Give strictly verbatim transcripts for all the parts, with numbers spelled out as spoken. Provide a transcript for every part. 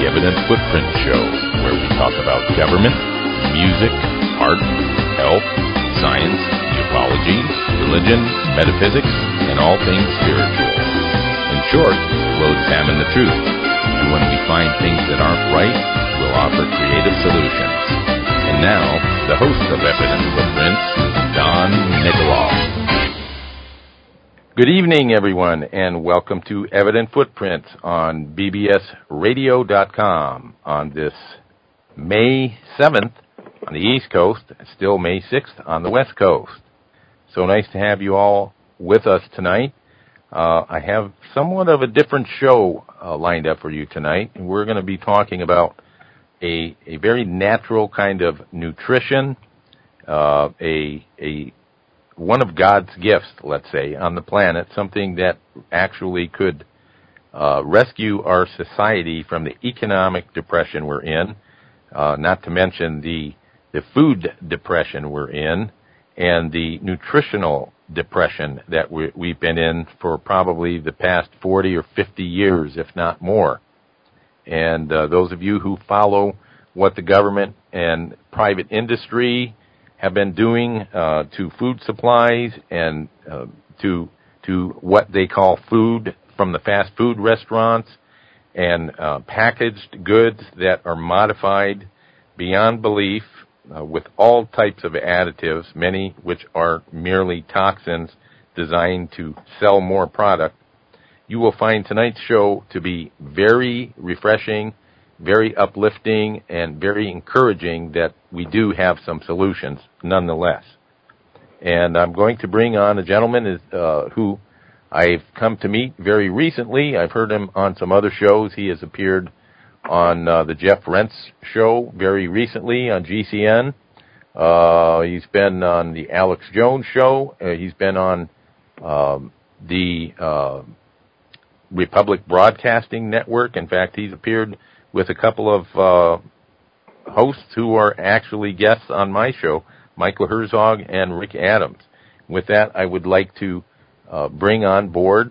Evident Footprint Show, where we talk about government, music, art, health, science, ufology, religion, metaphysics, and all things spiritual. In short, we'll examine the truth, and when we find things that aren't right, we'll offer creative solutions. And now, the host of Evident Footprints, Don Nikoloff. Good evening, everyone, and welcome to Evident Footprints on B B S radio dot com on this May seventh on the East Coast, still May sixth on the West Coast. So nice to have you all with us tonight. Uh, I have somewhat of a different show uh, lined up for you tonight, and we're going to be talking about a, a very natural kind of nutrition, uh, a a one of God's gifts, let's say, on the planet, something that actually could uh, rescue our society from the economic depression we're in, uh, not to mention the the food depression we're in, and the nutritional depression that we, we've been in for probably the past forty or fifty years, if not more. And uh, those of you who follow what the government and private industry have been doing uh, to food supplies and uh, to to what they call food from the fast food restaurants and uh, packaged goods that are modified beyond belief uh, with all types of additives, many which are merely toxins designed to sell more product. You will find tonight's show to be very refreshing, very uplifting, and very encouraging that we do have some solutions nonetheless. And I'm going to bring on a gentleman uh, who I've come to meet very recently. I've heard him on some other shows. He has appeared on uh, the Jeff Rense show very recently on G C N. Uh, he's been on the Alex Jones show. Uh, he's been on um, the uh, Republic Broadcasting Network. In fact, he's appeared with a couple of uh, hosts who are actually guests on my show, Michael Herzog and Rick Adams. With that, I would like to uh, bring on board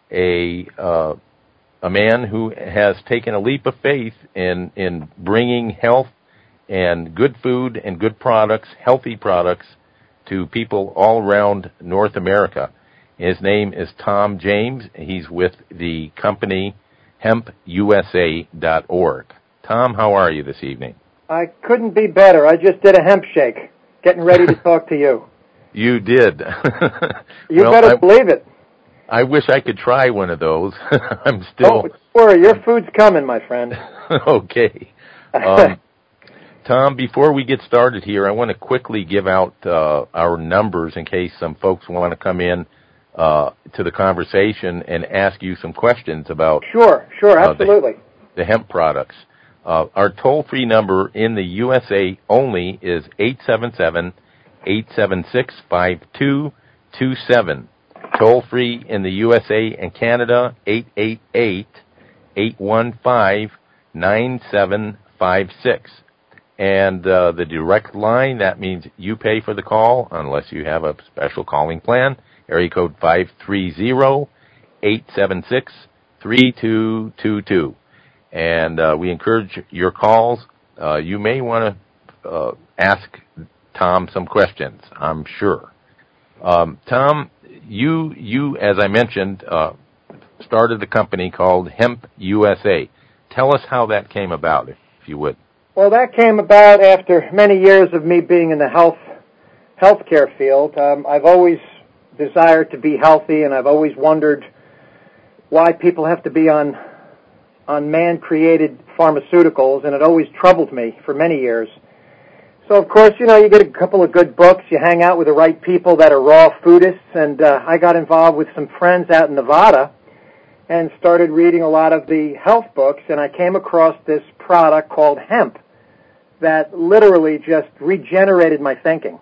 a uh, a man who has taken a leap of faith in, in bringing health and good food and good products, healthy products, to people all around North America. His name is Tom James. He's with the company hemp U S A dot org. Tom, how are you this evening? I couldn't be better. I just did a hemp shake, getting ready to talk to you. You did. You well, better I, believe it. I wish I could try one of those. I'm still... Oh, don't worry, your food's coming, my friend. Okay. Um, Tom, before we get started here, I want to quickly give out uh, our numbers in case some folks want to come in Uh, to the conversation and ask you some questions about sure, sure, absolutely. Uh, the, the hemp products. Uh, our toll-free number in the U S A only is eight seven seven, eight seven six, five two two seven. Toll-free in the U S A and Canada, eight eight eight, eight one five, nine seven five six. And uh, the direct line, that means you pay for the call unless you have a special calling plan. Area code five three zero, eight seven six, three two two two. And uh, we encourage your calls. Uh, you may want to uh, ask Tom some questions, I'm sure. Um, Tom, you, you, as I mentioned, uh, started a company called Hemp U S A. Tell us how that came about, if you would. Well, that came about after many years of me being in the health healthcare field. Um, I've always desired to be healthy, and I've always wondered why people have to be on on man-created pharmaceuticals, and it always troubled me for many years. So, of course, you know, you get a couple of good books, you hang out with the right people that are raw foodists, and uh, I got involved with some friends out in Nevada and started reading a lot of the health books, and I came across this product called hemp that literally just regenerated my thinking.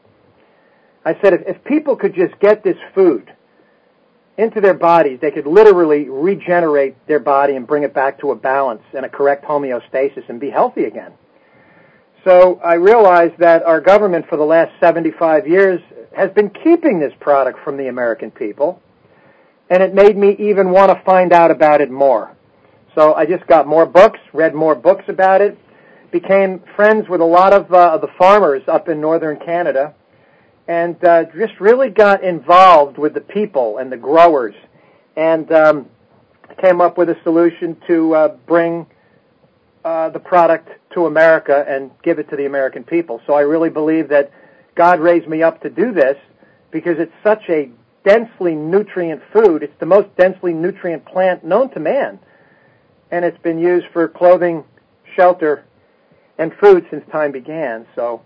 I said, if, if people could just get this food into their bodies, they could literally regenerate their body and bring it back to a balance and a correct homeostasis and be healthy again. So I realized that our government for the last seventy-five years has been keeping this product from the American people, and it made me even want to find out about it more. So I just got more books, read more books about it, became friends with a lot of uh, the farmers up in northern Canada, and uh, just really got involved with the people and the growers, and um, came up with a solution to uh, bring uh, the product to America and give it to the American people. So I really believe that God raised me up to do this because it's such a densely nutrient food. It's the most densely nutrient plant known to man, and it's been used for clothing, shelter, and food since time began. So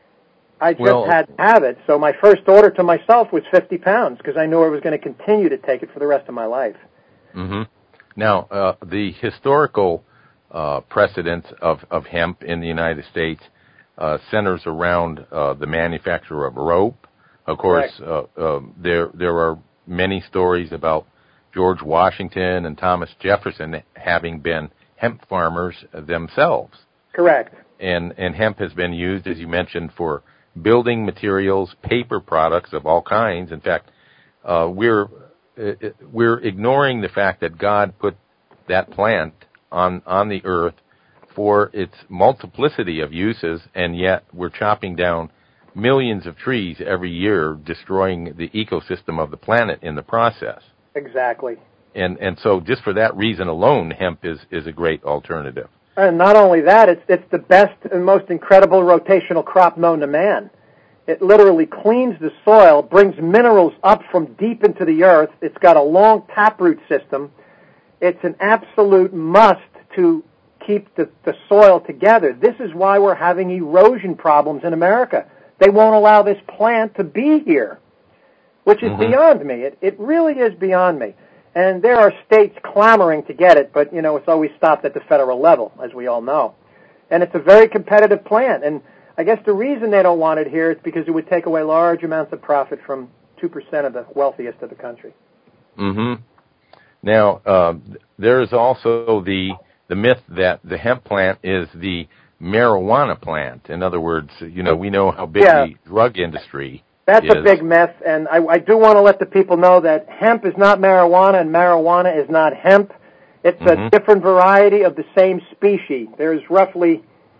I just well, had to have it. So my first order to myself was fifty pounds because I knew I was going to continue to take it for the rest of my life. Mm-hmm. Now, uh, the historical uh, precedent of, of hemp in the United States uh, centers around uh, the manufacture of rope. Of course, uh, uh, there there are many stories about George Washington and Thomas Jefferson having been hemp farmers themselves. Correct. And and hemp has been used, as you mentioned, for building materials, paper products of all kinds. In fact, uh, we're we're ignoring the fact that God put that plant on on the earth for its multiplicity of uses, and yet we're chopping down millions of trees every year, destroying the ecosystem of the planet in the process. Exactly. And and so just for that reason alone, hemp is, is a great alternative. And not only that, it's it's the best and most incredible rotational crop known to man. It literally cleans the soil, brings minerals up from deep into the earth. It's got a long taproot system. It's an absolute must to keep the, the soil together. This is why we're having erosion problems in America. They won't allow this plant to be here, which is mm-hmm. beyond me. It, it really is beyond me. And there are states clamoring to get it, but, you know, it's always stopped at the federal level, as we all know. And it's a very competitive plant. And I guess the reason they don't want it here is because it would take away large amounts of profit from two percent of the wealthiest of the country. Mm-hmm. Now, uh, there is also the the myth that the hemp plant is the marijuana plant. In other words, you know, we know how big yeah. the drug industry That's is. a big myth, and I, I do want to let the people know that hemp is not marijuana and marijuana is not hemp. It's mm-hmm. a different variety of the same species. There's roughly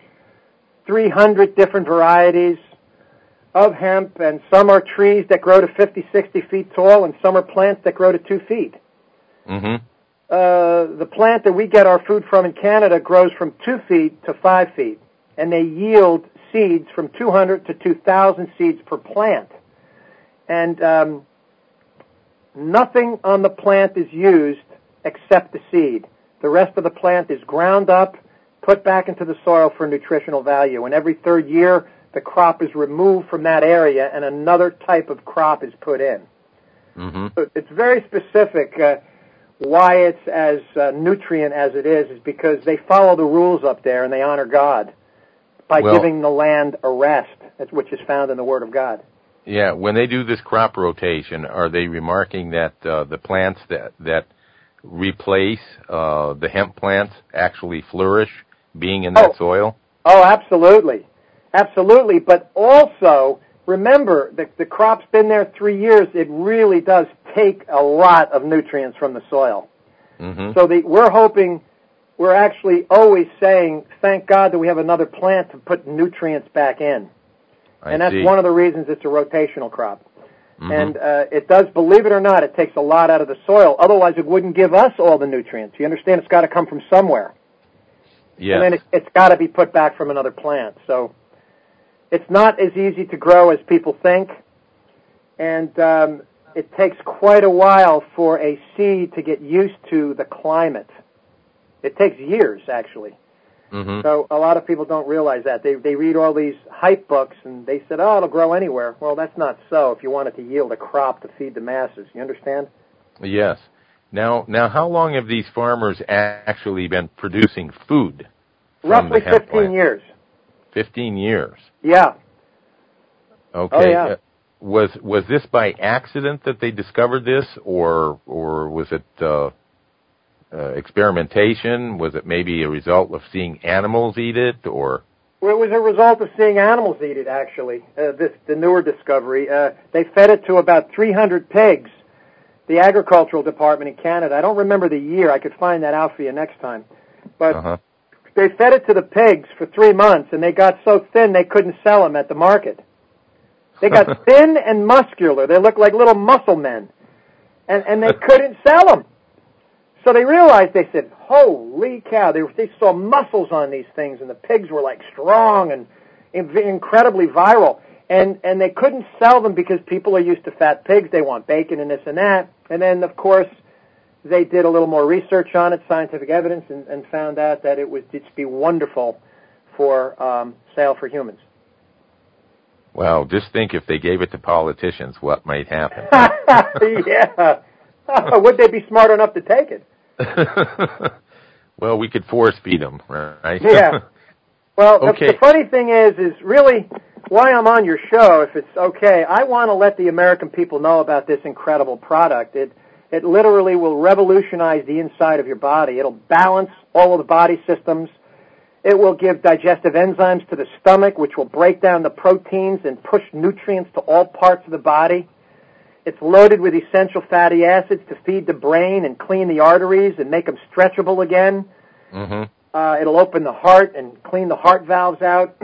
three hundred different varieties of hemp, and some are trees that grow to fifty, sixty feet tall, and some are plants that grow to two feet. Mm-hmm. Uh, the plant that we get our food from in Canada grows from two feet to five feet, and they yield seeds from two hundred to two thousand seeds per plant. And um, nothing on the plant is used except the seed. The rest of the plant is ground up, put back into the soil for nutritional value. And every third year, the crop is removed from that area and another type of crop is put in. Mm-hmm. So it's very specific. Uh, why it's as uh, nutrient as it is is because they follow the rules up there and they honor God by well, giving the land a rest, which is found in the Word of God. Yeah, when they do this crop rotation, are they remarking that uh, the plants that that replace uh, the hemp plants actually flourish, being in that oh. soil? Oh, absolutely. Absolutely. But also, remember, the, the crop's been there three years. It really does take a lot of nutrients from the soil. Mm-hmm. So the, we're hoping, we're actually always saying, thank God that we have another plant to put nutrients back in. I and that's see. one of the reasons it's a rotational crop. Mm-hmm. And uh, it does, believe it or not, it takes a lot out of the soil. Otherwise, it wouldn't give us all the nutrients. You understand? It's got to come from somewhere. Yes. And then it, it's got to be put back from another plant. So it's not as easy to grow as people think. And um, it takes quite a while for a seed to get used to the climate. It takes years, actually. Mm-hmm. So a lot of people don't realize that. They they read all these hype books, and they said, oh, it'll grow anywhere. Well, that's not so if you want it to yield a crop to feed the masses. You understand? Yes. Now, now, how long have these farmers actually been producing food from Roughly the hemp fifteen plant? years. Fifteen years. Yeah. Okay. Oh, yeah. Uh, was was this by accident that they discovered this, or or was it uh, uh, experimentation? Was it maybe a result of seeing animals eat it, or? Well, it was a result of seeing animals eat it. Actually, uh, this the newer discovery. Uh, they fed it to about three hundred pigs, the agricultural department in Canada. I don't remember the year. I could find that out for you next time. But uh-huh. they fed it to the pigs for three months, and they got so thin they couldn't sell them at the market. They got thin and muscular. They looked like little muscle men, and, and they couldn't sell them. So they realized, they said, holy cow, they, they saw muscles on these things, and the pigs were like strong and incredibly virile. And and they couldn't sell them because people are used to fat pigs. They want bacon and this and that. And then, of course, they did a little more research on it, scientific evidence, and, and found out that it would just be wonderful for um, sale for humans. Well, just think if they gave it to politicians, what might happen. Yeah. Would they be smart enough to take it? Well, we could force feed them, right? Yeah. Well, okay. the, the funny thing is, is really why I'm on your show, if it's okay, I want to let the American people know about this incredible product. It it literally will revolutionize the inside of your body. It'll balance all of the body systems. It will give digestive enzymes to the stomach, which will break down the proteins and push nutrients to all parts of the body. It's loaded with essential fatty acids to feed the brain and clean the arteries and make them stretchable again. Mm-hmm. Uh, it'll open the heart and clean the heart valves out.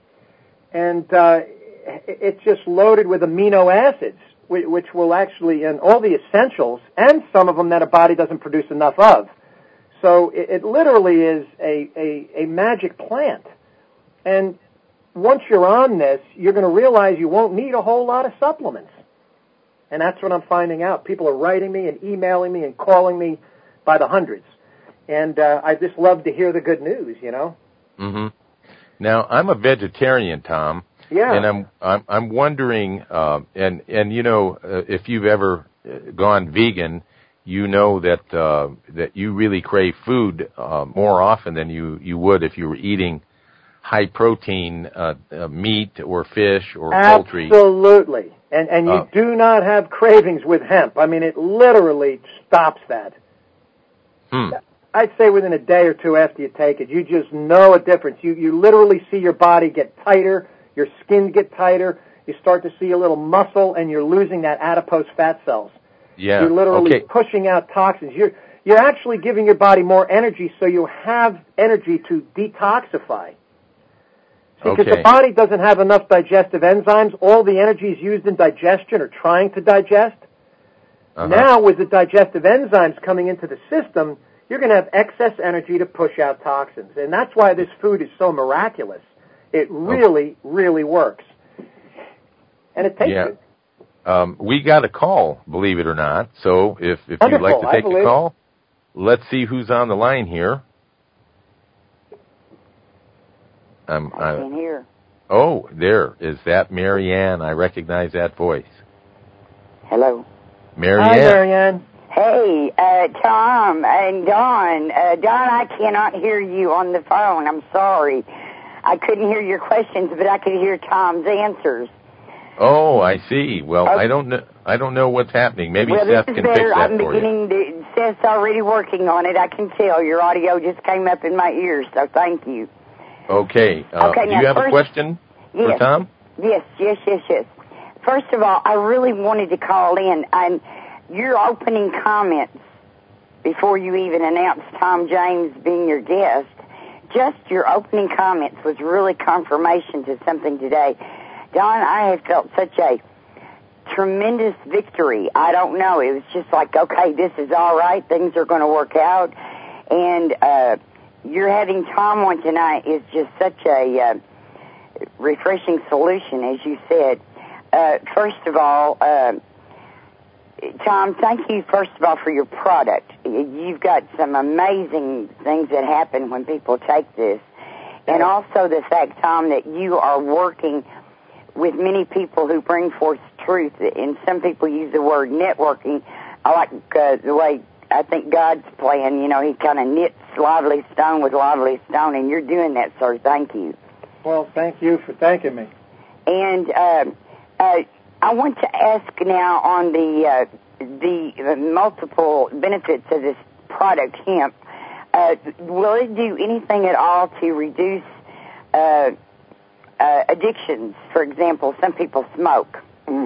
And uh, it's just loaded with amino acids, which will actually, and all the essentials, and some of them that a body doesn't produce enough of. So it, it literally is a, a, a magic plant. And once you're on this, you're going to realize you won't need a whole lot of supplements. And that's what I'm finding out. People are writing me and emailing me and calling me by the hundreds. And uh, I just love to hear the good news, you know? Mm-hmm. Now, I'm a vegetarian, Tom. Yeah. And I'm I'm, I'm wondering, uh, and, and, you know, uh, if you've ever gone vegan, you know that uh, that you really crave food uh, more often than you, you would if you were eating high-protein uh, uh, meat or fish or poultry. Absolutely. And, and you uh, do not have cravings with hemp. I mean, it literally stops that. Hmm. I'd say within a day or two after you take it, you just know a difference. You you literally see your body get tighter, your skin get tighter, you start to see a little muscle, and you're losing that adipose fat cells. Yeah. You're literally okay. pushing out toxins. You're you're actually giving your body more energy, so you have energy to detoxify. See, because okay. the body doesn't have enough digestive enzymes. All the energy is used in digestion or trying to digest. Uh-huh. Now, with the digestive enzymes coming into the system, you're going to have excess energy to push out toxins. And that's why this food is so miraculous. It really, okay. really works. And it tastes yeah. good. Um, we got a call, believe it or not. So if, if you'd like to take a call, let's see who's on the line here. Um, I can't hear. Oh, there. Is that Marianne? I recognize that voice. Hello. Marianne. Hi, Marianne. Hey, uh, Tom and Don. Uh, Don, I cannot hear you on the phone. I'm sorry. I couldn't hear your questions, but I could hear Tom's answers. Oh, I see. Well, okay. I don't know. I don't know what's happening. Maybe well, Seth this can is better. fix that I'm for beginning you. To, Seth's already working on it. I can tell. Your audio just came up in my ears, so thank you. Okay. Uh, okay do now, you have first, a question yes, for Tom? Yes, yes, yes, yes. First of all, I really wanted to call in. I'm your opening comments before you even announced Tom James being your guest. Just your opening comments was really confirmation to something today. Don, I have felt such a tremendous victory. I don't know. It was just like, okay, this is all right. Things are going to work out. And uh, you're having Tom on tonight is just such a uh, refreshing solution, as you said. Uh, first of all, uh, Tom, thank you, first of all, for your product. You've got some amazing things that happen when people take this. And also the fact, Tom, that you are working with many people who bring forth truth. And some people use the word networking. I like uh, the way I think God's playing. You know, he kind of knits lively stone with lively stone, and you're doing that, sir. Thank you. Well, thank you for thanking me. And uh, uh, I want to ask now on the uh, the, the multiple benefits of this product, hemp. Uh, will it do anything at all to reduce uh, uh, addictions? For example, some people smoke. Mm,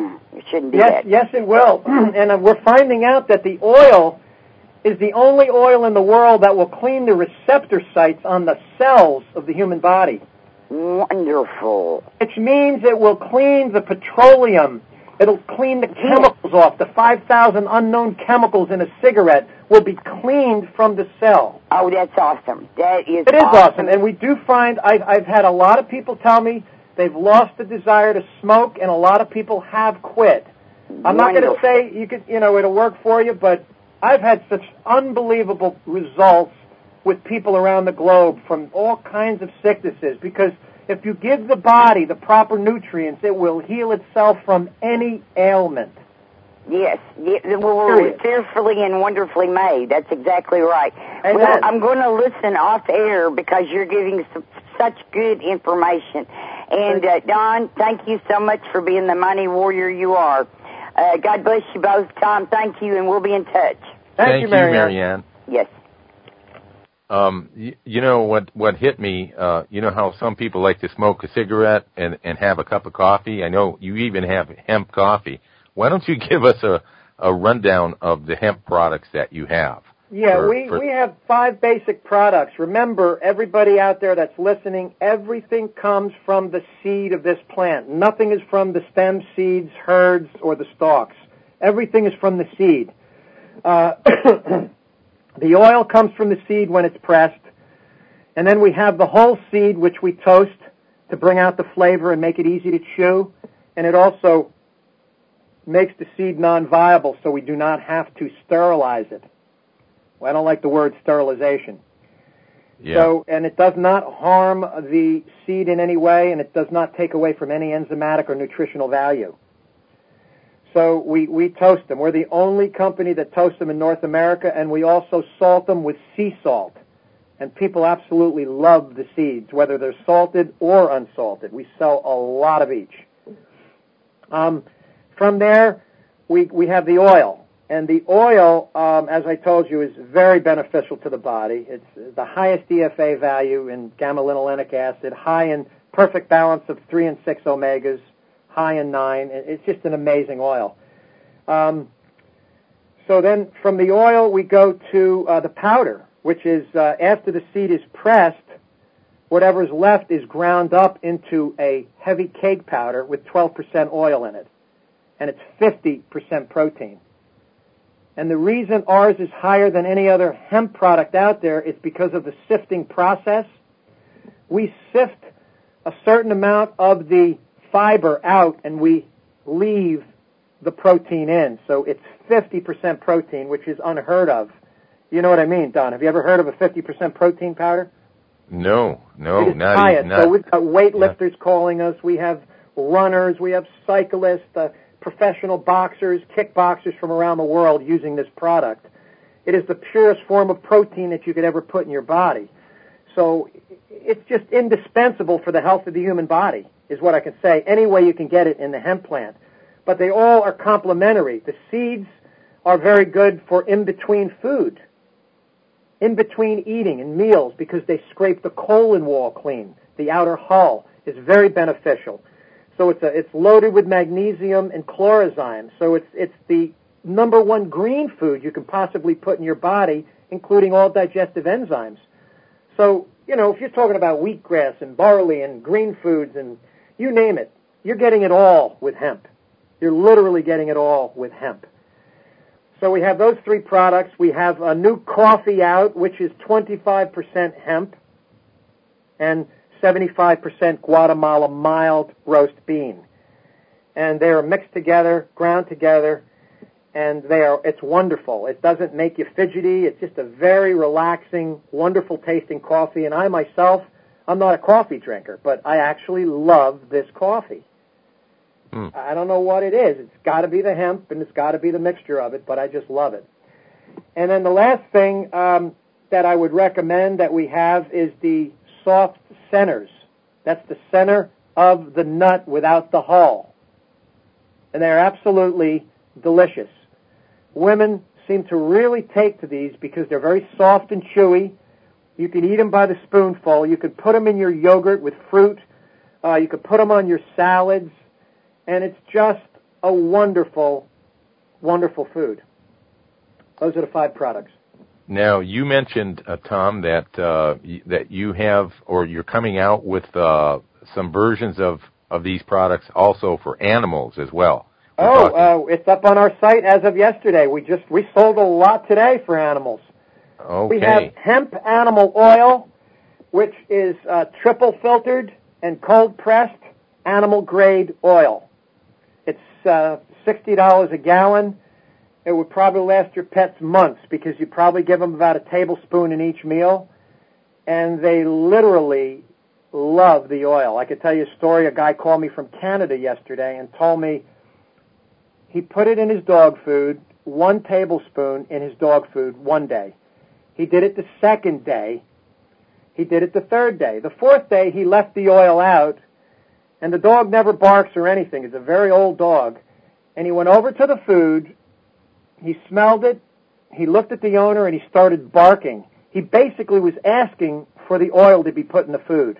shouldn't do yes, that. Yes, it will. And uh, we're finding out that the oil is the only oil in the world that will clean the receptor sites on the cells of the human body. Wonderful. Which means it will clean the petroleum. It'll clean the chemicals off. The five thousand unknown chemicals in a cigarette will be cleaned from the cell. Oh, that's awesome. That is It is awesome. awesome. And we do find, I've, I've had a lot of people tell me they've lost the desire to smoke, and a lot of people have quit. I'm not going to say you could, you know, it'll work for you, but I've had such unbelievable results with people around the globe from all kinds of sicknesses, because if you give the body the proper nutrients, it will heal itself from any ailment. Yes, yeah, we're fearfully and wonderfully made. That's exactly right. Amen. Well, I'm going to listen off air because you're giving some, such good information. And, uh, Don, thank you so much for being the money warrior you are. Uh, God bless you both. Tom, thank you, and we'll be in touch. Thank, thank you, Marianne. Marianne. Yes. Um, you, you know what? What hit me? Uh, you know how some people like to smoke a cigarette and and have a cup of coffee. I know you even have hemp coffee. Why don't you give us a a rundown of the hemp products that you have? Yeah, for, we for... we have five basic products. Remember, everybody out there that's listening, everything comes from the seed of this plant. Nothing is from the stem, seeds, herds, or the stalks. Everything is from the seed. Uh, the oil comes from the seed when it's pressed, and then we have the whole seed, which we toast to bring out the flavor and make it easy to chew, and it also makes the seed non-viable, so we do not have to sterilize it. Well, I don't like the word sterilization. Yeah. So, and it does not harm the seed in any way, and it does not take away from any enzymatic or nutritional value. So we, we toast them. We're the only company that toasts them in North America, and we also salt them with sea salt. And people absolutely love the seeds, whether they're salted or unsalted. We sell a lot of each. Um, from there, we, we have the oil. And the oil, um, as I told you, is very beneficial to the body. It's the highest D F A value in gamma-linolenic acid, high in perfect balance of three and six omegas, high in nine. It's just an amazing oil. Um, so then from the oil, we go to uh, the powder, which is uh, after the seed is pressed, whatever's left is ground up into a heavy cake powder with twelve percent oil in it. And it's fifty percent protein. And the reason ours is higher than any other hemp product out there is because of the sifting process. We sift a certain amount of the fiber out and we leave the protein in. So it's fifty percent protein, which is unheard of. You know what I mean, Don? Have you ever heard of a fifty percent protein powder? No, no, it is not highest. even. Not, so we've got weightlifters yeah. calling us. We have runners. We have cyclists, uh, professional boxers, kickboxers from around the world using this product. It is the purest form of protein that you could ever put in your body. So it's just indispensable for the health of the human body, is what I can say. Any way you can get it in the hemp plant. But they all are complementary. The seeds are very good for in-between food, in-between eating and meals, because they scrape the colon wall clean. The outer hull is very beneficial. So it's a, it's loaded with magnesium and chlorozyme. So it's it's the number one green food you can possibly put in your body, including all digestive enzymes. So, you know, if you're talking about wheatgrass and barley and green foods and you name it, you're getting it all with hemp. You're literally getting it all with hemp. So we have those three products. We have a new coffee out, which is twenty-five percent hemp and seventy-five percent Guatemala mild roast bean. And they are mixed together, ground together, and they are, it's wonderful. It doesn't make you fidgety. It's just a very relaxing, wonderful tasting coffee. And I myself, I'm not a coffee drinker, but I actually love this coffee. Mm. I don't know what it is. It's got to be the hemp, and it's got to be the mixture of it, but I just love it. And then the last thing um, that I would recommend that we have is the soft centers. That's the center of the nut without the hull. And they're absolutely delicious. Women seem to really take to these because they're very soft and chewy. You can eat them by the spoonful. You can put them in your yogurt with fruit. Uh, you can put them on your salads. And it's just a wonderful, wonderful food. Those are the five products. Now, you mentioned, uh, Tom, that uh, y- that you have, or you're coming out with uh, some versions of, of these products also for animals as well. We're oh, talking... uh, it's up on our site as of yesterday. We just we sold a lot today for animals. Okay. We have hemp animal oil, which is uh, triple filtered and cold pressed animal grade oil. It's uh, sixty dollars a gallon. It would probably last your pets months because you probably give them about a tablespoon in each meal, and they literally love the oil. I could tell you a story. A guy called me from Canada yesterday and told me he put it in his dog food, one tablespoon in his dog food one day. He did it the second day. He did it the third day. The fourth day, he left the oil out, and the dog never barks or anything. It's a very old dog. And he went over to the food. He smelled it, he looked at the owner, and he started barking. He basically was asking for the oil to be put in the food.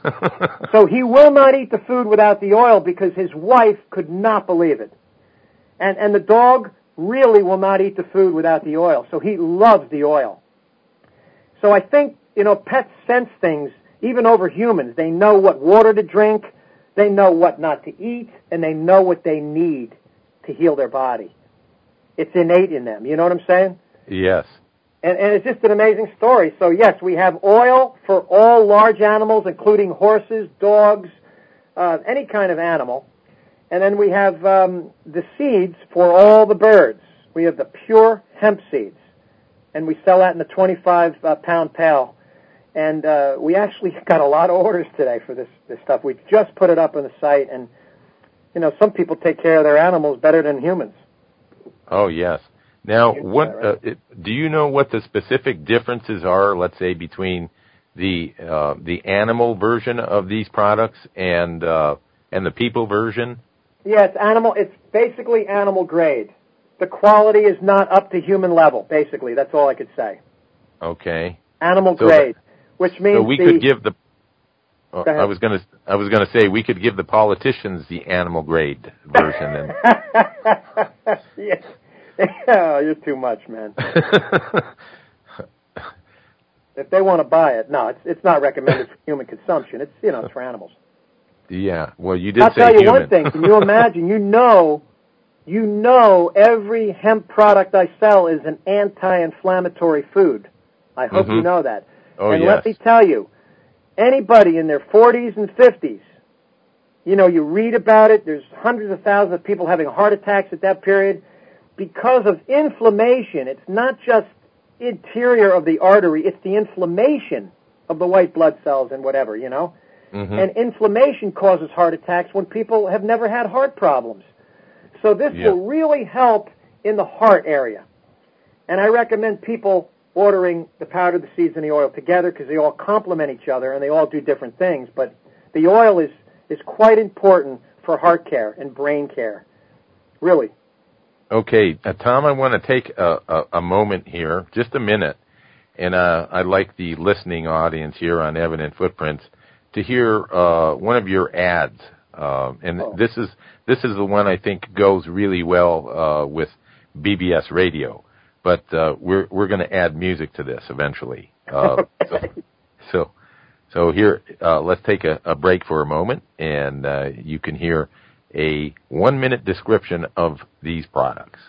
So he will not eat the food without the oil because his wife could not believe it. And and the dog really will not eat the food without the oil. So he loves the oil. So I think, you know, pets sense things even over humans. They know what water to drink, they know what not to eat, and they know what they need to heal their body. It's innate in them. You know what I'm saying? Yes. And, and it's just an amazing story. So, yes, we have oil for all large animals, including horses, dogs, uh, any kind of animal. And then we have um, the seeds for all the birds. We have the pure hemp seeds. And we sell that in the twenty-five pound pail. And uh, we actually got a lot of orders today for this, this stuff. We just put it up on the site. And, you know, some people take care of their animals better than humans. Oh, yes. Now, what uh, it, do you know what the specific differences are, let's say, between the uh, the animal version of these products and uh, and the people version? Yeah, it's animal. It's basically animal grade. The quality is not up to human level. Basically, that's all I could say. Okay. Animal so grade, that, which means so we the, could give the. Uh, I was going to. I was going to say we could give the politicians the animal grade version. And yes. Oh, you're too much, man. If they want to buy it, no, it's it's not recommended for human consumption. It's you know it's for animals. Yeah. Well, you did I'll say tell you human. one thing. Can you imagine? You know, you know, every hemp product I sell is an anti-inflammatory food. I hope mm-hmm. you know that. Oh, and yes. let me tell you, anybody in their forties and fifties, you know, you read about it. There's hundreds of thousands of people having heart attacks at that period because of inflammation. It's not just interior of the artery. It's the inflammation of the white blood cells and whatever, you know. Mm-hmm. And inflammation causes heart attacks when people have never had heart problems. So this yeah. will really help in the heart area. And I recommend people ordering the powder, the seeds, and the oil together because they all complement each other and they all do different things. But the oil is, is quite important for heart care and brain care. Really. Okay, uh, Tom, I want to take a, a, a moment here, just a minute, and uh, I'd like the listening audience here on Evident Footprints to hear uh, one of your ads. Uh, and oh. this is this is the one I think goes really well uh, with B B S Radio. But uh, we're we're going to add music to this eventually. Uh, so, so so here, uh, let's take a, a break for a moment, and uh, you can hear a one-minute description of these products.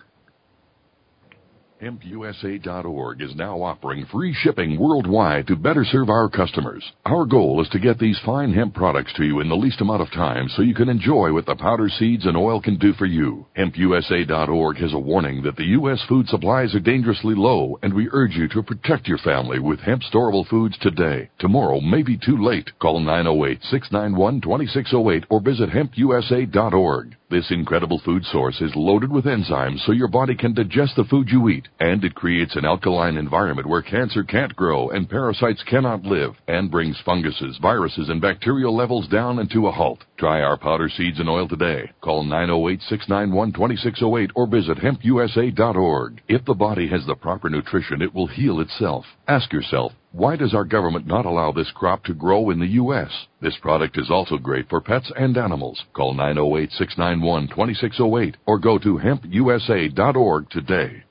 hemp U S A dot org is now offering free shipping worldwide to better serve our customers. Our goal is to get these fine hemp products to you in the least amount of time so you can enjoy what the powder, seeds, and oil can do for you. hemp U S A dot org has a warning that the U S food supplies are dangerously low, and we urge you to protect your family with hemp storable foods today. Tomorrow may be too late. Call nine oh eight, six nine one, two six oh eight or visit hemp U S A dot org. This incredible food source is loaded with enzymes so your body can digest the food you eat, and it creates an alkaline environment where cancer can't grow and parasites cannot live, and brings funguses, viruses, and bacterial levels down and to a halt. Try our powder, seeds, and oil today. Call nine oh eight, six nine one, two six oh eight or visit hemp U S A dot org. If the body has the proper nutrition, it will heal itself. Ask yourself, Why does our government not allow this crop to grow in the U S? This product is also great for pets and animals. Call nine oh eight, six nine one, two six oh eight or go to hemp u s a dot org today.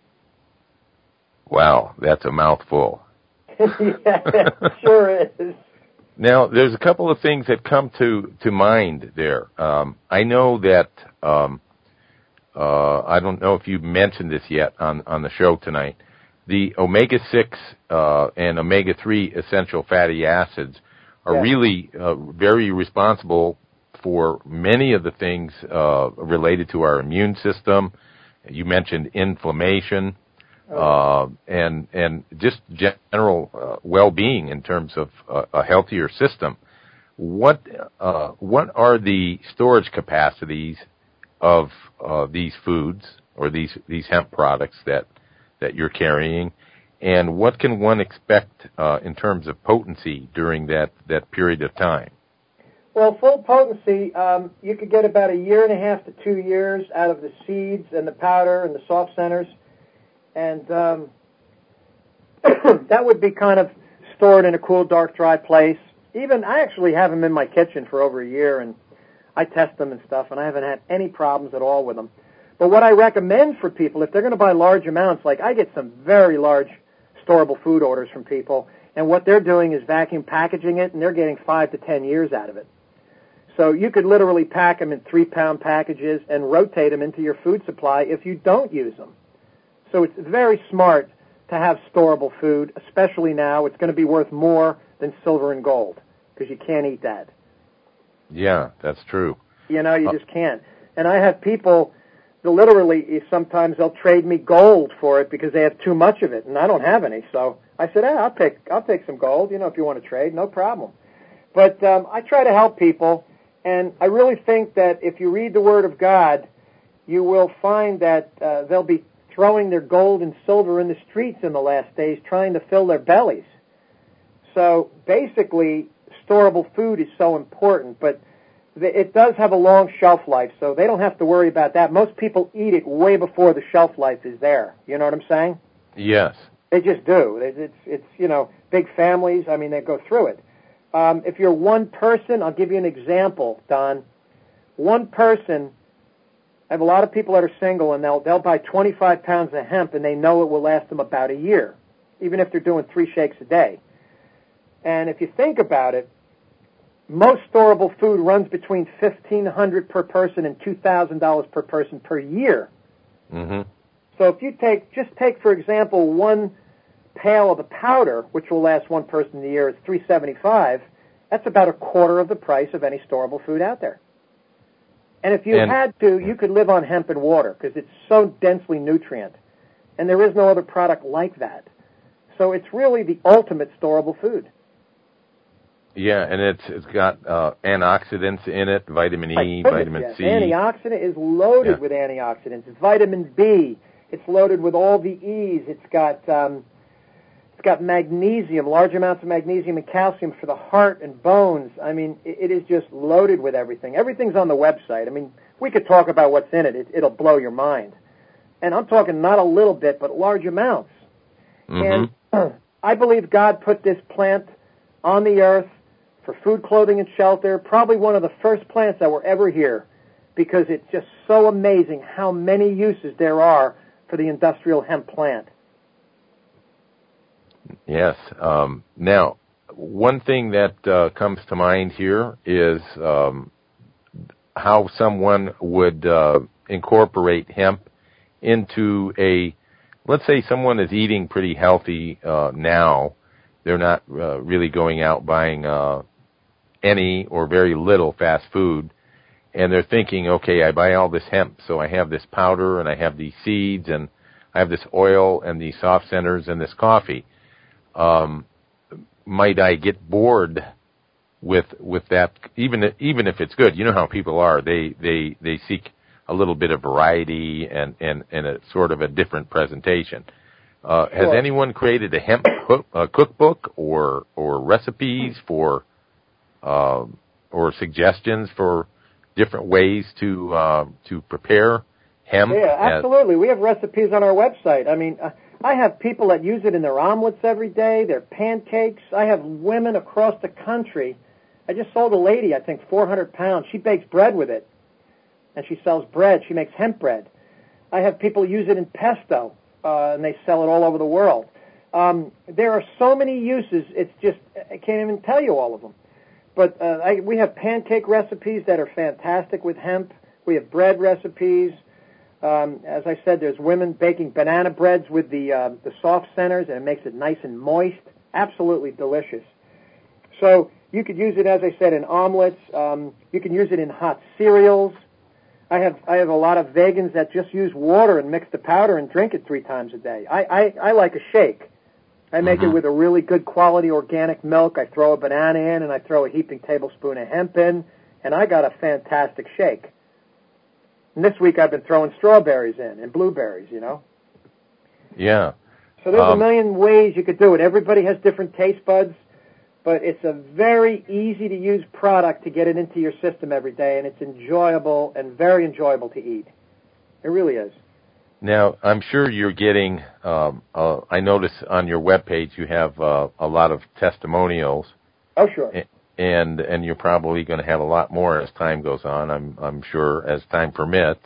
Wow, that's a mouthful. Yeah, it sure is. Now, there's a couple of things that come to, to mind there. Um, I know that, um, uh, I don't know if you've mentioned this yet on, on the show tonight. The omega six uh, and omega three essential fatty acids are yeah. really uh, very responsible for many of the things uh, related to our immune system. You mentioned inflammation. Uh, and and just general uh, well-being in terms of uh, a healthier system. What uh, what are the storage capacities of uh, these foods or these these hemp products that that you're carrying, and what can one expect uh, in terms of potency during that, that period of time? Well, full potency, um, you could get about a year and a half to two years out of the seeds and the powder and the soft centers. And um, that would be kind of stored in a cool, dark, dry place. Even I actually have them in my kitchen for over a year, and I test them and stuff, and I haven't had any problems at all with them. But what I recommend for people, if they're going to buy large amounts, like I get some very large storable food orders from people, and what they're doing is vacuum packaging it, and they're getting five to ten years out of it. So you could literally pack them in three-pound packages and rotate them into your food supply if you don't use them. So it's very smart to have storable food, especially now. It's going to be worth more than silver and gold because you can't eat that. Yeah, that's true. You know, you uh, just can't. And I have people, they'll literally, sometimes they'll trade me gold for it because they have too much of it, and I don't have any. So I said, hey, I'll take, I'll take some gold, you know, if you want to trade, no problem. But um, I try to help people, and I really think that if you read the Word of God, you will find that uh, they'll be throwing their gold and silver in the streets in the last days, trying to fill their bellies. So basically, storable food is so important, but it does have a long shelf life, so they don't have to worry about that. Most people eat it way before the shelf life is there. You know what I'm saying? Yes. They just do. It's, it's you know, big families, I mean, they go through it. Um, if you're one person, I'll give you an example, Don. One person, I have a lot of people that are single, and they'll they'll buy twenty-five pounds of hemp, and they know it will last them about a year, even if they're doing three shakes a day. And if you think about it, most storable food runs between fifteen hundred dollars per person and two thousand dollars per person per year. Mm-hmm. So if you take, just take, for example, one pail of the powder, which will last one person a year, is three seventy-five. That's about a quarter of the price of any storable food out there. And if you and, had to, you could live on hemp and water because it's so densely nutrient. And there is no other product like that. So it's really the ultimate storable food. Yeah, and it's it's got uh, antioxidants in it, vitamin E, goodness, vitamin yes. C. Antioxidant is loaded yeah. with antioxidants. It's vitamin B. It's loaded with all the E's. It's got um, it's got magnesium, large amounts of magnesium and calcium for the heart and bones. I mean, it, it is just loaded with everything. Everything's on the website. I mean, we could talk about what's in it. it it'll blow your mind. And I'm talking not a little bit, but large amounts. Mm-hmm. And I believe God put this plant on the earth for food, clothing, and shelter, probably one of the first plants that were ever here, because it's just so amazing how many uses there are for the industrial hemp plant. Yes. Um, now, one thing that uh, comes to mind here is um, how someone would uh, incorporate hemp into a, let's say someone is eating pretty healthy uh, now. They're not uh, really going out buying uh, any or very little fast food, and they're thinking, okay, I buy all this hemp, so I have this powder, and I have these seeds, and I have this oil, and these soft centers, and this coffee. Um, might I get bored with with that, even even if it's good? You know how people are. They they, they seek a little bit of variety and, and, and a sort of a different presentation. Uh, has sure. anyone created a hemp cook, uh, cookbook or or recipes for uh, or suggestions for different ways to uh, to prepare hemp? Yeah, absolutely. We have recipes on our website. I mean, uh, I have people that use it in their omelets every day, their pancakes. I have women across the country. I just sold a lady, I think, four hundred pounds. She bakes bread with it, and she sells bread. She makes hemp bread. I have people use it in pesto, uh, and they sell it all over the world. Um, there are so many uses, it's just, I can't even tell you all of them. But uh, I, we have pancake recipes that are fantastic with hemp. We have bread recipes. Um, as I said, there's women baking banana breads with the uh, the soft centers, and it makes it nice and moist. Absolutely delicious. So you could use it, as I said, in omelets. Um, you can use it in hot cereals. I have I have a lot of vegans that just use water and mix the powder and drink it three times a day. I, I, I like a shake. I make mm-hmm. it with a really good quality organic milk. I throw a banana in, and I throw a heaping tablespoon of hemp in, and I got a fantastic shake. And this week I've been throwing strawberries in and blueberries, you know. Yeah. So there's um, a million ways you could do it. Everybody has different taste buds, but it's a very easy-to-use product to get it into your system every day, and it's enjoyable and very enjoyable to eat. It really is. Now, I'm sure you're getting, um, uh, I notice on your webpage you have uh, a lot of testimonials. Oh, sure. And and you're probably going to have a lot more as time goes on, I'm I'm sure, as time permits.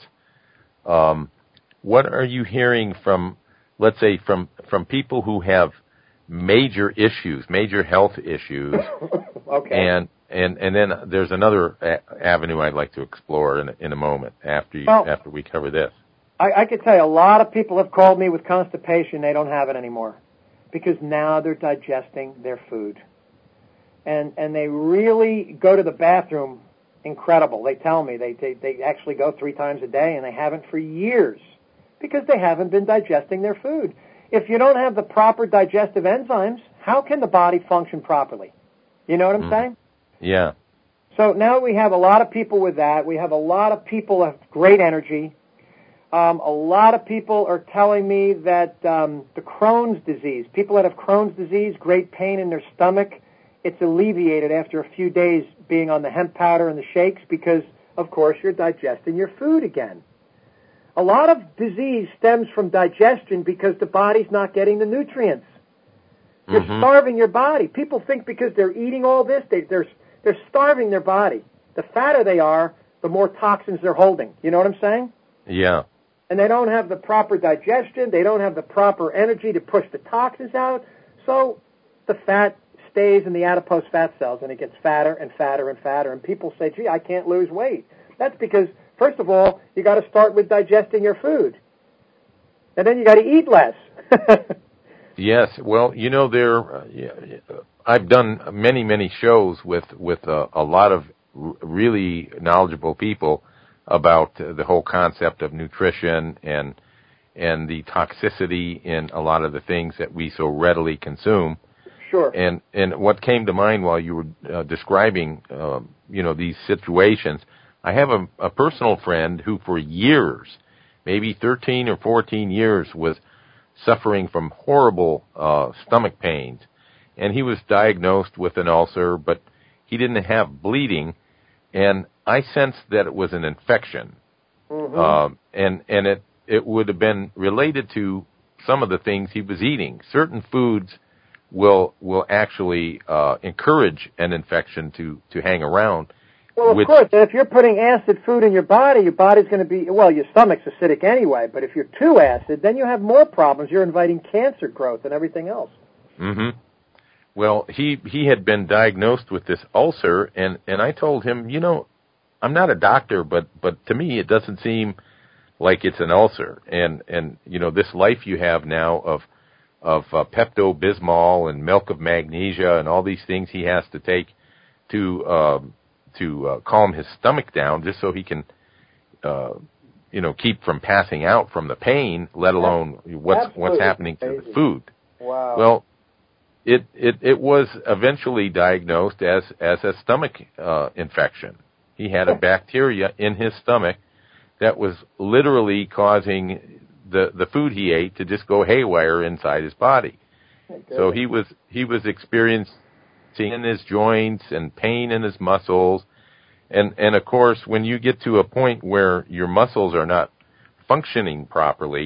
Um, what are you hearing from, let's say, from, from people who have major issues, major health issues? Okay. And and and then there's another a- avenue I'd like to explore in in a moment after you, well, after we cover this. I, I could tell you a lot of people have called me with constipation. They don't have it anymore because now they're digesting their food. And and they really go to the bathroom incredible. They tell me they, they, they actually go three times a day, and they haven't for years because they haven't been digesting their food. If you don't have the proper digestive enzymes, how can the body function properly? You know what I'm mm. saying? Yeah. So now we have a lot of people with that. We have a lot of people with great energy. Um, a lot of people are telling me that um, the Crohn's disease, people that have Crohn's disease, great pain in their stomach, it's alleviated after a few days being on the hemp powder and the shakes because, of course, you're digesting your food again. A lot of disease stems from digestion because the body's not getting the nutrients. You're mm-hmm. starving your body. People think because they're eating all this, they, they're, they're starving their body. The fatter they are, the more toxins they're holding. You know what I'm saying? Yeah. And they don't have the proper digestion. They don't have the proper energy to push the toxins out. So the fat stays in the adipose fat cells, and it gets fatter and fatter and fatter. And people say, gee, I can't lose weight. That's because, first of all, you got to start with digesting your food. And then you got to eat less. Yes. Well, you know, there, uh, I've done many, many shows with, with uh, a lot of r- really knowledgeable people about uh, the whole concept of nutrition and and the toxicity in a lot of the things that we so readily consume. Sure. And and what came to mind while you were uh, describing, uh, you know, these situations, I have a, a personal friend who for years, maybe thirteen or fourteen years, was suffering from horrible uh, stomach pains. And he was diagnosed with an ulcer, but he didn't have bleeding. And I sensed that it was an infection. Mm-hmm. Uh, and and it, it would have been related to some of the things he was eating. Certain foods will will actually uh, encourage an infection to, to hang around. Well, of which, course, and if you're putting acid food in your body, your body's going to be, well, your stomach's acidic anyway, but if you're too acid, then you have more problems. You're inviting cancer growth and everything else. Mm-hmm. Well, he, he had been diagnosed with this ulcer, and, and I told him, you know, I'm not a doctor, but, but to me it doesn't seem like it's an ulcer. And, and you know, this life you have now of of uh, Pepto-Bismol and milk of magnesia and all these things he has to take to um, to uh, calm his stomach down, just so he can, uh, you know, keep from passing out from the pain, let alone what's Absolutely what's happening crazy. to the food. Wow. Well, it it it was eventually diagnosed as as a stomach uh, infection. He had a bacteria in his stomach that was literally causing the the food he ate to just go haywire inside his body. So he was he was experiencing in his joints and pain in his muscles, and and of course when you get to a point where your muscles are not functioning properly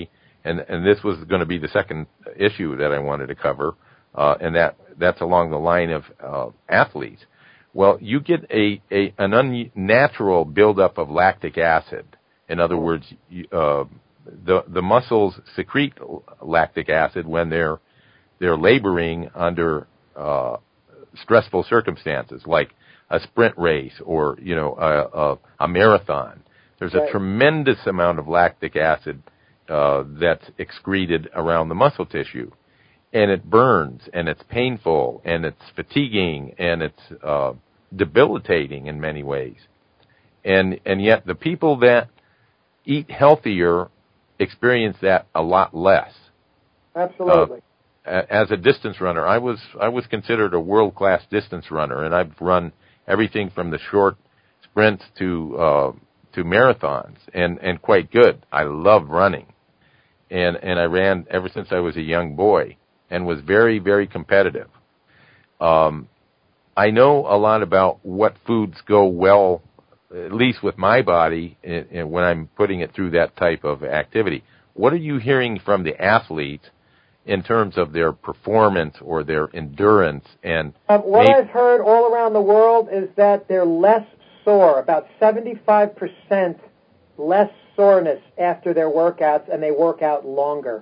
and and this was going to be the second issue that I wanted to cover, uh, and that that's along the line of uh, athletes. Well, you get a, a an unnatural buildup of lactic acid. In other words, you, uh, the the muscles secrete lactic acid when they're they're laboring under uh, stressful circumstances, like a sprint race or you know a, a, a marathon. There's a tremendous amount of lactic acid uh, that's excreted around the muscle tissue, and it burns, and it's painful, and it's fatiguing, and it's uh, debilitating in many ways. And and yet the people that eat healthier experience that a lot less. Absolutely. Uh, as a distance runner, I was I was considered a world-class distance runner, and I've run everything from the short sprints to uh, to marathons, and, and quite good. I love running, and and I ran ever since I was a young boy, and was very very competitive. Um, I know a lot about what foods go well, at least with my body, in, in when I'm putting it through that type of activity. What are you hearing from the athletes in terms of their performance or their endurance? And um, what maybe- I've heard all around the world is that they're less sore, about seventy-five percent less soreness after their workouts, and they work out longer.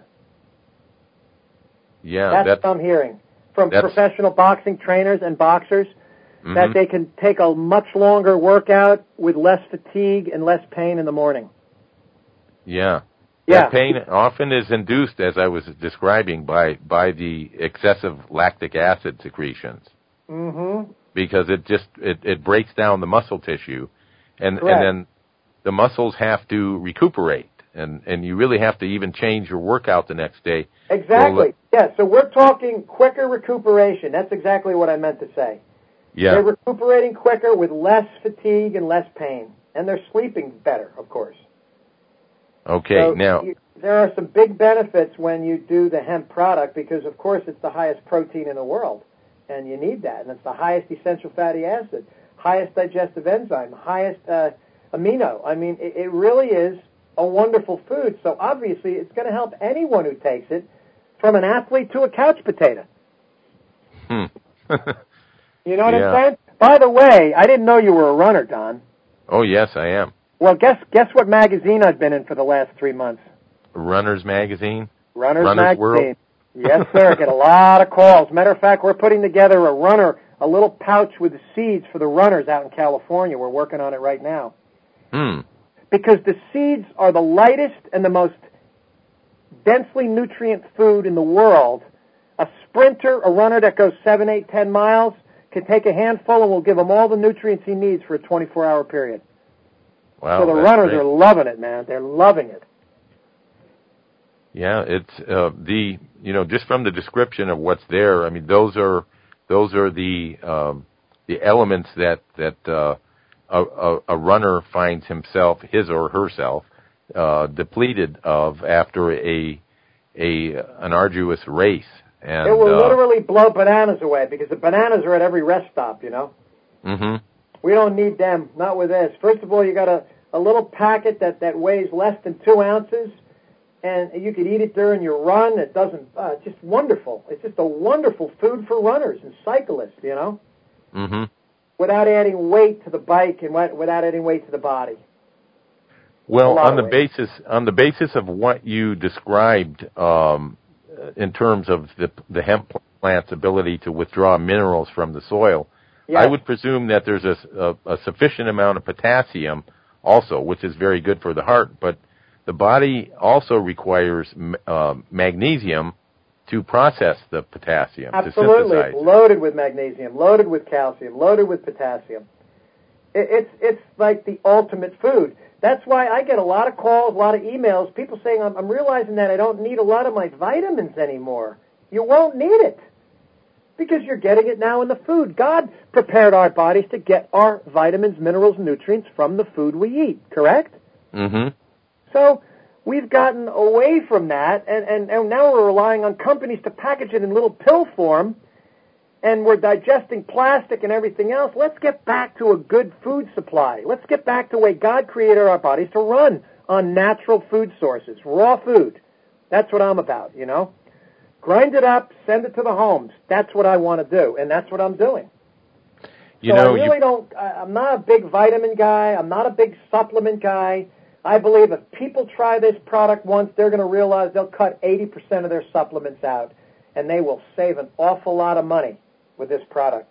Yeah, that's, that's what I'm hearing from that's, professional boxing trainers and boxers, mm-hmm. that they can take a much longer workout with less fatigue and less pain in the morning. Yeah. Yeah. That pain often is induced, as I was describing, by, by the excessive lactic acid secretions. Mm-hmm. Because it just it, it breaks down the muscle tissue, and Correct. and then the muscles have to recuperate, and, and you really have to even change your workout the next day. Exactly. Yeah. So we're talking quicker recuperation. That's exactly what I meant to say. Yeah. They're recuperating quicker with less fatigue and less pain, and they're sleeping better, of course. Okay. So now you, there are some big benefits when you do the hemp product, because of course it's the highest protein in the world. And you need that. And it's the highest essential fatty acid, highest digestive enzyme, highest uh, amino. I mean, it, it really is a wonderful food. So obviously it's going to help anyone who takes it, from an athlete to a couch potato. Hmm. You know what yeah. I'm saying? By the way, I didn't know you were a runner, Don. Oh, yes, I am. Well, guess guess what magazine I've been in for the last three months? Runner's Magazine? Runner's, Runner's Magazine. World? Yes, sir. Get a lot of calls. Matter of fact, we're putting together a runner, a little pouch with the seeds for the runners out in California. We're working on it right now. Hmm. Because the seeds are the lightest and the most densely nutrient food in the world. A sprinter, a runner that goes seven, eight, ten miles, can take a handful and we'll give him all the nutrients he needs for a twenty-four hour period. Wow, so the that's runners great. are loving it, man. They're loving it. Yeah, it's uh, the you know just from the description of what's there. I mean, those are those are the um, the elements that that uh, a, a, a runner finds himself, his or herself, uh, depleted of after a a an arduous race. And it will uh, literally blow bananas away, because the bananas are at every rest stop. You know. Mm-hmm. We don't need them. Not with this. First of all, you got a a little packet that that weighs less than two ounces. And you could eat it during your run. It doesn't, uh, it's just wonderful. It's just a wonderful food for runners and cyclists, you know? Mm-hmm. Without adding weight to the bike and without adding weight to the body. Well, on the weight. basis on the basis of what you described um, in terms of the the hemp plant's ability to withdraw minerals from the soil, yes. I would presume that there's a, a, a sufficient amount of potassium also, which is very good for the heart, but the body also requires uh, magnesium to process the potassium. Absolutely. To synthesize. It's loaded with magnesium, loaded with calcium, loaded with potassium. It, it's it's like the ultimate food. That's why I get a lot of calls, a lot of emails, people saying, I'm, I'm realizing that I don't need a lot of my vitamins anymore. You won't need it, because you're getting it now in the food. God prepared our bodies to get our vitamins, minerals, and nutrients from the food we eat, correct? Mm-hmm. So we've gotten away from that, and, and, and now we're relying on companies to package it in little pill form, and we're digesting plastic and everything else. Let's get back to a good food supply. Let's get back to the way God created our bodies to run on natural food sources, raw food. That's what I'm about, you know? Grind it up, send it to the homes. That's what I want to do, and that's what I'm doing. You so know, I really you... don't, I'm not a big vitamin guy. I'm not a big supplement guy. I believe if people try this product once, they're going to realize they'll cut eighty percent of their supplements out, and they will save an awful lot of money with this product.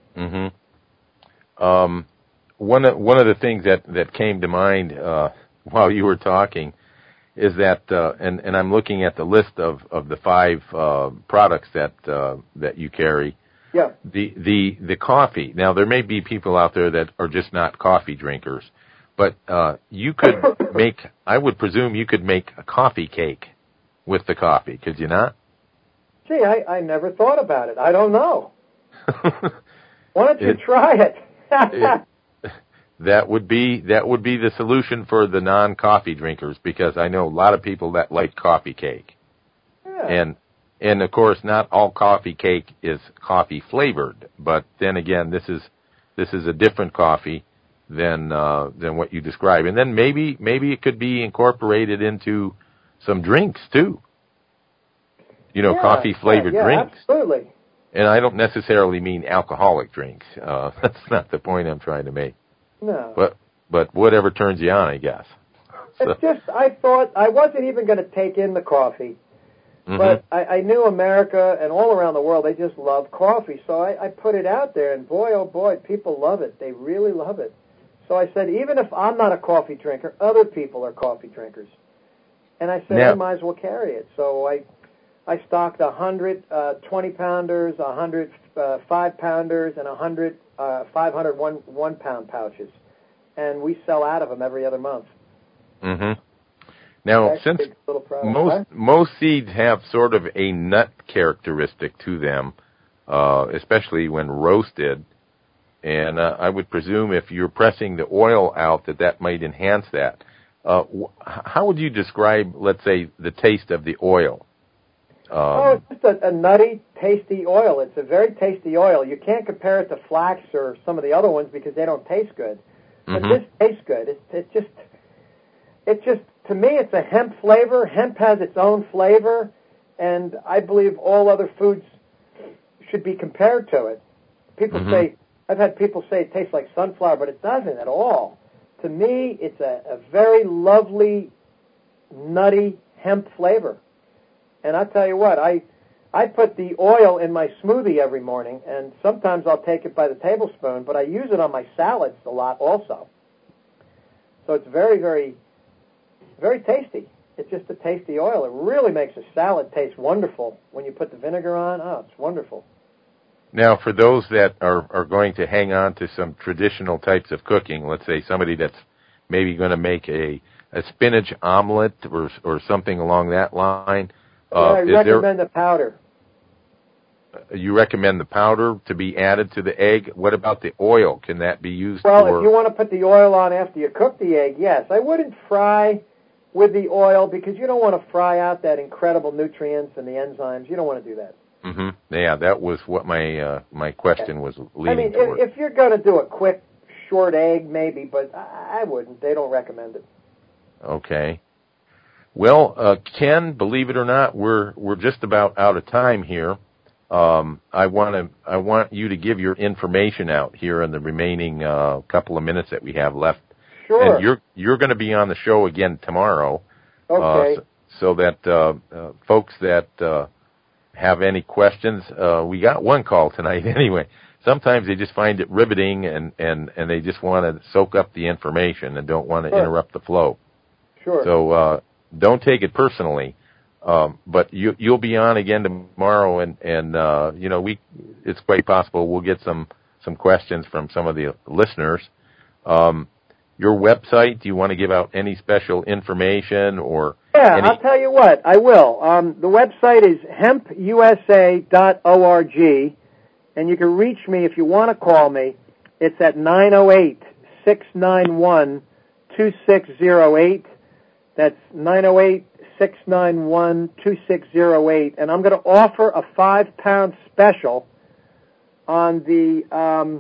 Mm-hmm. Um, one of, one of the things that, that came to mind uh, while you were talking is that, uh, and, and I'm looking at the list of, of the five uh, products that uh, that you carry. Yeah. The, the the coffee. Now, there may be people out there that are just not coffee drinkers, but uh, you could make, I would presume you could make a coffee cake with the coffee, could you not? Gee, I, I never thought about it. I don't know. Why don't you it, try it? it? That would be that would be the solution for the non-coffee drinkers, because I know a lot of people that like coffee cake. Yeah. And and of course, not all coffee cake is coffee flavored, but then again, this is this is a different coffee than uh, than what you describe. And then maybe maybe it could be incorporated into some drinks too. You know, yeah, coffee flavored yeah, yeah, drinks. Absolutely. And I don't necessarily mean alcoholic drinks. Uh, that's not the point I'm trying to make. No. But but whatever turns you on, I guess. So. It's just, I thought, I wasn't even going to take in the coffee. Mm-hmm. But I, I knew America and all around the world, they just love coffee. So I, I put it out there, and boy, oh boy, people love it. They really love it. So I said, even if I'm not a coffee drinker, other people are coffee drinkers. And I said, now, I might as well carry it. So I I stocked one hundred uh, twenty-pounders, one hundred uh, five-pounders, and one hundred uh, five hundred one, one-pound pouches. And we sell out of them every other month. Mm-hmm. Now, That's since most huh? most seeds have sort of a nut characteristic to them, uh, especially when roasted, and uh, I would presume if you're pressing the oil out that that might enhance that. Uh, wh- how would you describe, let's say, the taste of the oil? Um, oh, it's just a, a nutty, tasty oil. It's a very tasty oil. You can't compare it to flax or some of the other ones because they don't taste good. But mm-hmm. this tastes good. It's, it's just, it's just, to me, it's a hemp flavor. Hemp has its own flavor, and I believe all other foods should be compared to it. People mm-hmm. say, I've had people say it tastes like sunflower, but it doesn't at all. To me, it's a, a very lovely, nutty hemp flavor. And I tell you what, I I put the oil in my smoothie every morning, and sometimes I'll take it by the tablespoon, but I use it on my salads a lot also. So it's very, very, very tasty. It's just a tasty oil. It really makes a salad taste wonderful when you put the vinegar on. Oh, it's wonderful. Now, for those that are, are going to hang on to some traditional types of cooking, let's say somebody that's maybe going to make a, a spinach omelet or or something along that line, Yeah, uh, I is recommend there, the powder. you recommend the powder to be added to the egg. What about the oil? Can that be used Well, for... if you want to put the oil on after you cook the egg, yes. I wouldn't fry with the oil because you don't want to fry out that incredible nutrients and the enzymes. You don't want to do that. Mm-hmm. Yeah, that was what my uh, my question was leading I mean, toward. if, if you're going to do a quick, short egg, maybe, but I, I wouldn't. They don't recommend it. Okay. Well, uh, Ken, believe it or not, we're we're just about out of time here. Um, I want to I want you to give your information out here in the remaining uh, couple of minutes that we have left. Sure. And you're you're going to be on the show again tomorrow. Okay. Uh, so, so that uh, uh, folks that uh, have any questions, uh, we got one call tonight anyway. Sometimes they just find it riveting and, and, and they just want to soak up the information and don't want to Sure. interrupt the flow. Sure. So uh, don't take it personally. Um, but you, you'll be on again tomorrow, and, and uh, you know, we it's quite possible we'll get some, some questions from some of the listeners. Um, your website, do you want to give out any special information or... Yeah, any... I'll tell you what, I will. Um, the website is hemp u s a dot org, and you can reach me if you want to call me. It's at nine oh eight, six nine one, two six oh eight. That's nine oh eight, six nine one, two six oh eight. And I'm going to offer a five-pound special on the... Um,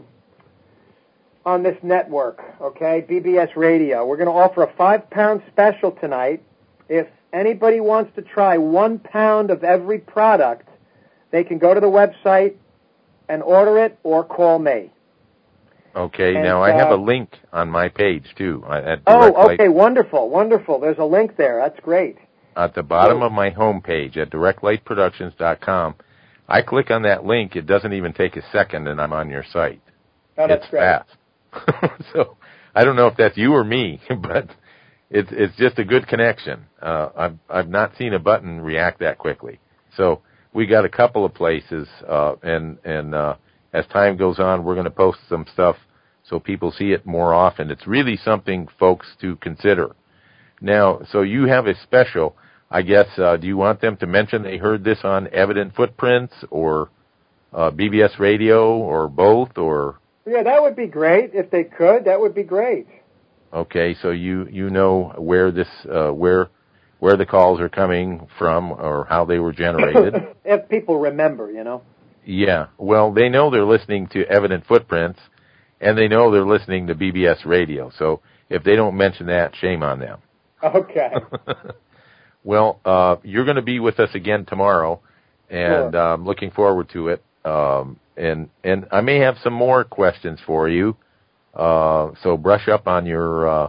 on this network, okay, B B S Radio. We're going to offer a five-pound special tonight. If anybody wants to try one pound of every product, they can go to the website and order it or call me. Okay, and, now I uh, have a link on my page, too. At oh, okay, wonderful, wonderful. There's a link there. That's great. At the bottom so, of my homepage at direct light productions dot com, I click on that link. It doesn't even take a second, and I'm on your site. Oh, that's it's great. fast. So I don't know if that's you or me, but it's it's just a good connection. Uh, I've I've not seen a button react that quickly. So we got a couple of places, uh, and and uh, as time goes on, we're going to post some stuff so people see it more often. It's really something, folks, to consider. Now, so you have a special, I guess, uh, do you want them to mention they heard this on Evident Footprints or uh, B B S Radio or both? Or Yeah, that would be great. If they could, that would be great. Okay, so you, you know where this, uh, where, where the calls are coming from or how they were generated. If people remember, you know. Yeah, well, they know they're listening to Evident Footprints, and they know they're listening to B B S Radio. So if they don't mention that, shame on them. Okay. Well, uh, you're going to be with us again tomorrow, and sure. I'm looking forward to it. Um, and and I may have some more questions for you. Uh, so brush up on your, uh,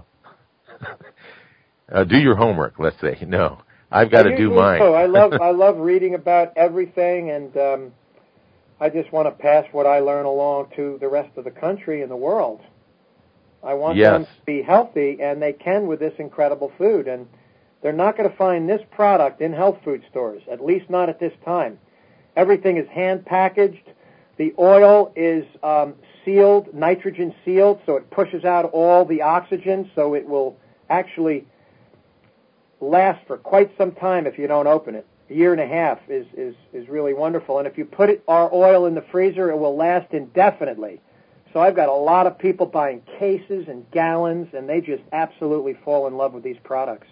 uh, do your homework. Let's say no, I've got I to do mine. So. I love I love reading about everything, and um, I just want to pass what I learn along to the rest of the country and the world. I want yes. them to be healthy, and they can with this incredible food. And they're not going to find this product in health food stores, at least not at this time. Everything is hand packaged. The oil is um, sealed, nitrogen sealed, so it pushes out all the oxygen, so it will actually last for quite some time if you don't open it. A year and a half is, is, is really wonderful. And if you put it, our oil in the freezer, it will last indefinitely. So I've got a lot of people buying cases and gallons, and they just absolutely fall in love with these products.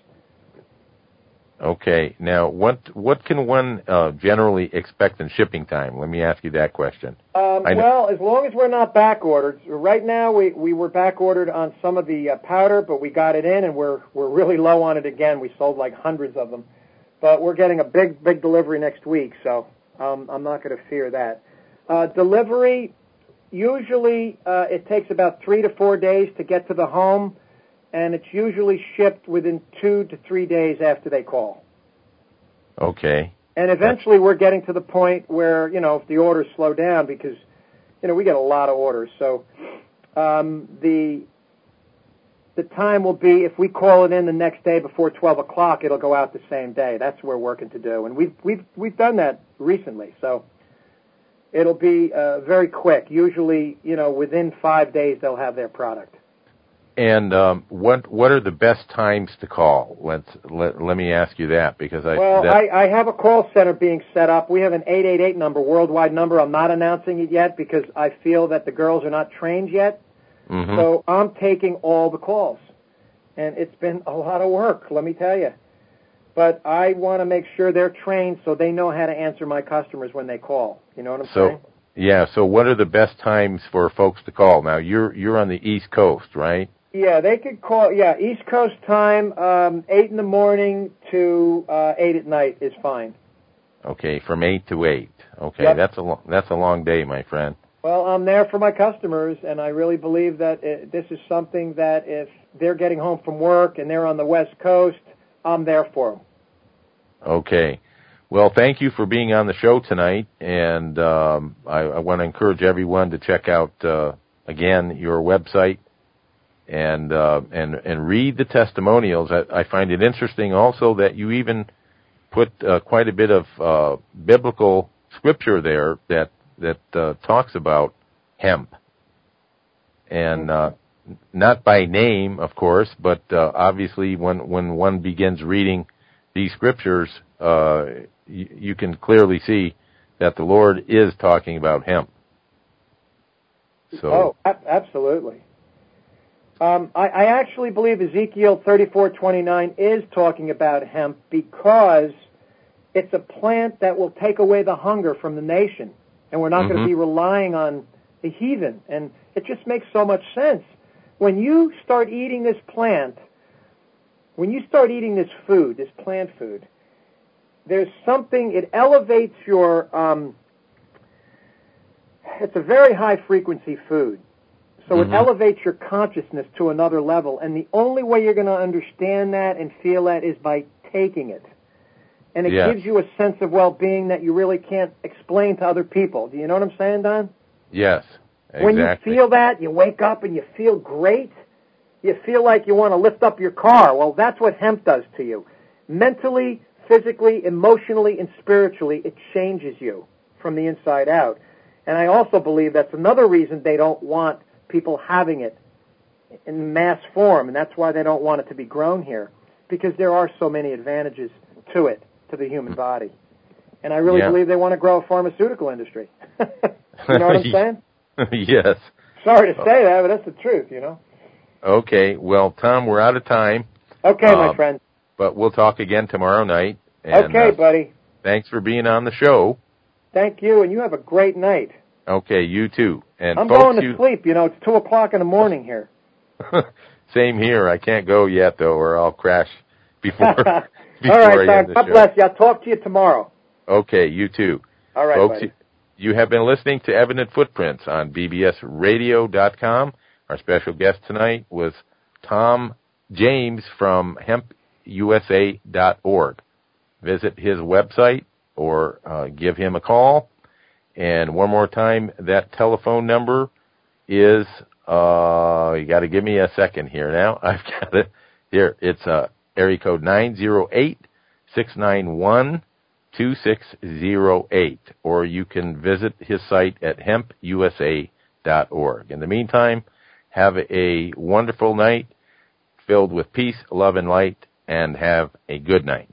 Okay. Now, what what can one uh, generally expect in shipping time? Let me ask you that question. Um, well, as long as we're not back ordered. Right now, we, we were back ordered on some of the uh, powder, but we got it in, and we're we're really low on it again. We sold like hundreds of them, but we're getting a big big delivery next week, so um, I'm not going to fear that. Uh, delivery, usually uh, it takes about three to four days to get to the home. And it's usually shipped within two to three days after they call. Okay. And eventually we're getting to the point where, you know, if the orders slow down, because, you know, we get a lot of orders. So um, the the time will be, if we call it in the next day before twelve o'clock, it'll go out the same day. That's what we're working to do. And we've, we've, we've done that recently. So it'll be uh, very quick. Usually, you know, within five days they'll have their product. And um, what what are the best times to call? Let's let, let me ask you that because I well that... I, I have a call center being set up. We have an eight eight eight number, worldwide number. I'm not announcing it yet because I feel that the girls are not trained yet. Mm-hmm. So I'm taking all the calls, and it's been a lot of work. Let me tell you. But I want to make sure they're trained so they know how to answer my customers when they call. You know what I'm so, saying? Yeah. So what are the best times for folks to call? Now you're you're on the East Coast, right? Yeah, they could call, yeah, East Coast time, um, eight in the morning to uh, eight at night is fine. Okay, from eight to eight. Okay, yep. that's a lo- that's a long day, my friend. Well, I'm there for my customers, and I really believe that it, this is something that if they're getting home from work and they're on the West Coast, I'm there for them. Okay. Well, thank you for being on the show tonight, and um, I, I want to encourage everyone to check out, uh, again, your website, and uh, and and read the testimonials. I, I find it interesting also that you even put uh, quite a bit of uh, biblical scripture there that that uh, talks about hemp, and uh, not by name, of course, but uh, obviously when when one begins reading these scriptures, uh, you, you can clearly see that the Lord is talking about hemp. So, oh, ab- absolutely. Um, I, I actually believe Ezekiel thirty-four twenty-nine is talking about hemp because it's a plant that will take away the hunger from the nation, and we're not mm-hmm. going to be relying on the heathen. And it just makes so much sense. When you start eating this plant, when you start eating this food, this plant food, there's something, it elevates your, um, it's a very high-frequency food. So Mm-hmm. it elevates your consciousness to another level. And the only way you're going to understand that and feel that is by taking it. And it Yes. gives you a sense of well-being that you really can't explain to other people. Do you know what I'm saying, Don? Yes, exactly. When you feel that, you wake up and you feel great. You feel like you want to lift up your car. Well, that's what hemp does to you. Mentally, physically, emotionally, and spiritually, it changes you from the inside out. And I also believe that's another reason they don't want people having it in mass form, and that's why they don't want it to be grown here, because there are so many advantages to it, to the human body. And I really Yeah. believe they want to grow a pharmaceutical industry. You know what I'm saying? Yes. Sorry to say that, but that's the truth, you know. Okay, well, Tom, we're out of time. Okay, my Um, friend. But we'll talk again tomorrow night. And, Okay, uh, buddy. Thanks for being on the show. Thank you, and you have a great night. Okay, you too. And I'm folks, going to you... sleep. You know, it's two o'clock in the morning here. Same here. I can't go yet, though, or I'll crash before, before All right, I end Doc. the God show. bless you. I'll talk to you tomorrow. Okay, you too. All right, Folks, buddy. you have been listening to Evident Footprints on B B S radio dot com. Our special guest tonight was Tom James from hemp U S A dot org. Visit his website or uh, give him a call. And one more time, that telephone number is, uh, you got to give me a second here now. I've got it here. It's uh, area code nine zero eight, six nine one, two six zero eight. Or you can visit his site at hemp U S A dot org. In the meantime, have a wonderful night filled with peace, love, and light, and have a good night.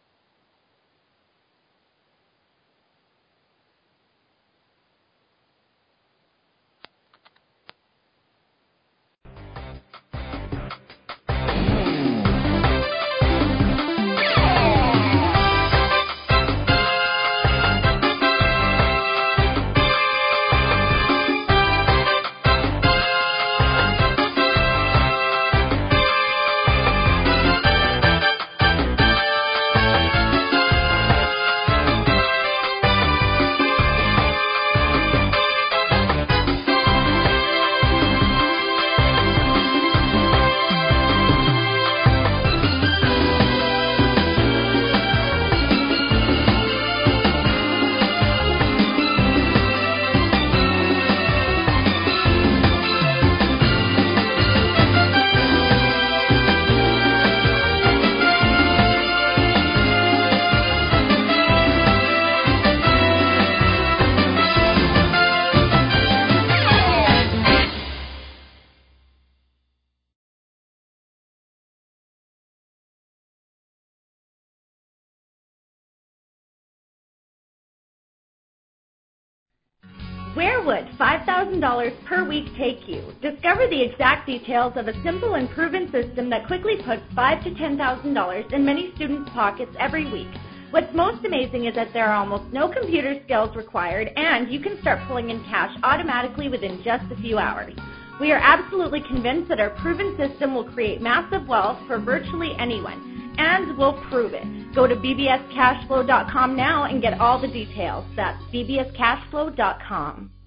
Where would five thousand dollars per week take you? Discover the exact details of a simple and proven system that quickly puts five thousand to ten thousand dollars in many students' pockets every week. What's most amazing is that there are almost no computer skills required, and you can start pulling in cash automatically within just a few hours. We are absolutely convinced that our proven system will create massive wealth for virtually anyone, and we'll prove it. Go to b b s cash flow dot com now and get all the details. That's b b s cash flow dot com.